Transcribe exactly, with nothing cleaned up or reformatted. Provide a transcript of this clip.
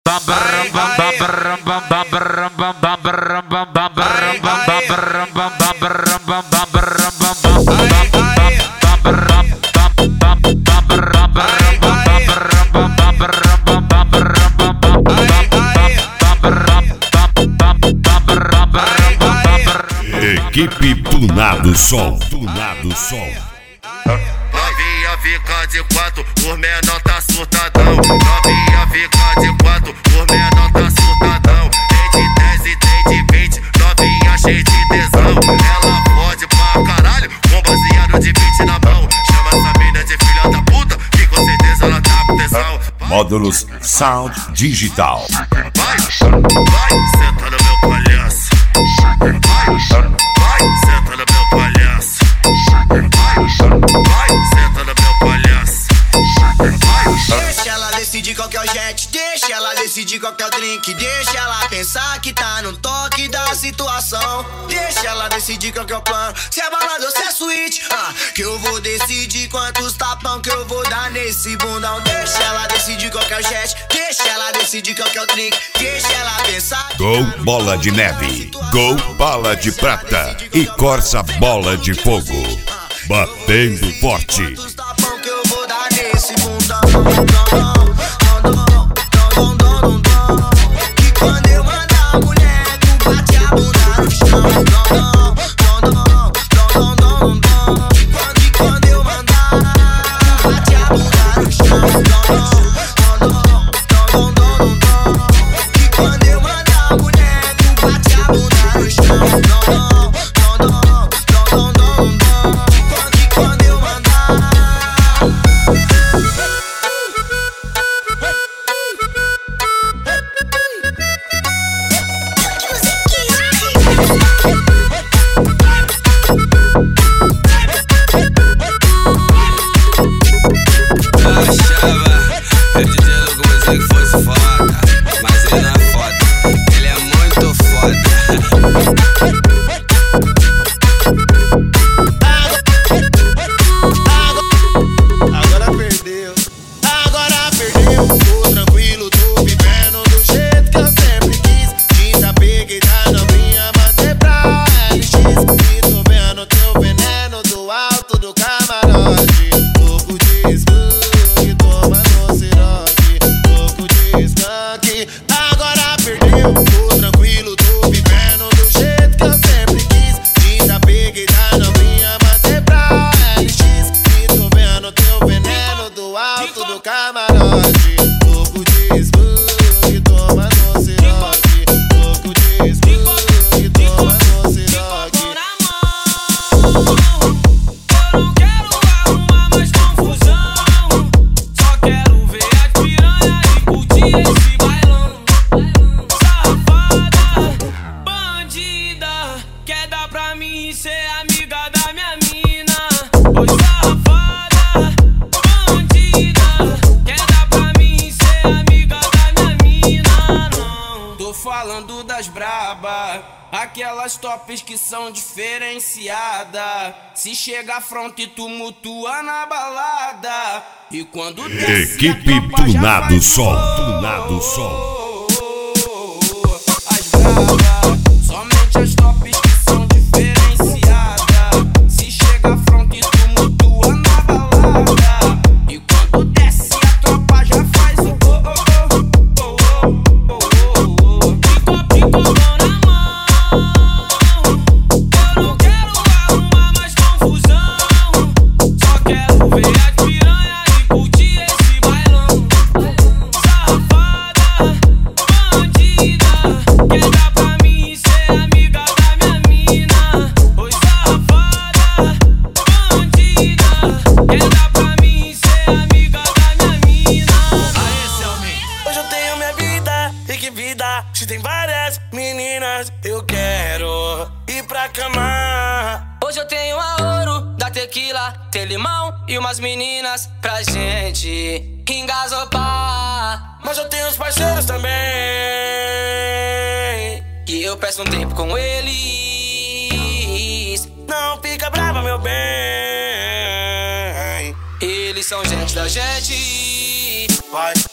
Equipe Tunado Som, Tunado Som. Novinha fica de quatro, os menor tá surtadão. Novinha fica de quatro, os menor tá surtadão. Tem de dez e tem de vinte, novinha cheia de tesão. Ela fode pra caralho, com baseado de vinte na mão. Chama essa mina de filha da puta, que com certeza ela tá com tesão. Módulos Sound Digital. Vai, vai, senta no meu palhaço. Vai, vai, senta no meu palhaço. Vai, vai, senta no meu palhaço. Vai. Deixa ela decidir qual que é o jet, deixa ela decidir qual que é o drink, deixa ela pensar que tá no toque da situação. Deixa ela decidir qual que é o plano, se é balada ou se é suíte, ah, que eu vou decidir quantos tapão que eu vou dar nesse bundão. Deixa ela decidir qual que é o jet, deixa ela decidir qual que é o drink, deixa ela pensar. Gol Bola de Neve, Gol Bala de Prata e Corsa Bola de Fogo. Batendo forte. Quantos tapão que eu vou dar nesse bundão. Que quando eu mandar a mulher, tu bate a bunda no chão. Que quando eu mandar, tu bate a bunda no chão. Que quando eu mandar a mulher, tu bate a bunda no chão. Falando das braba, aquelas tops que são diferenciadas. Se chega à fronte, tumultua na balada. E quando desce, Equipe Tunado Som, Tunado Som. As braba, somente as tops que são diferenciadas. Se chega à fronte, tumultua na balada. E quando desce, a tropa já faz o oh, oh, oh, oh, oh. Se tem várias meninas, eu quero ir pra cama. Hoje eu tenho a ouro da tequila, tem limão e umas meninas pra gente engasopar. Mas eu tenho os parceiros também, e eu peço um tempo com eles. Não fica brava, meu bem. Eles são gente da gente. Vai.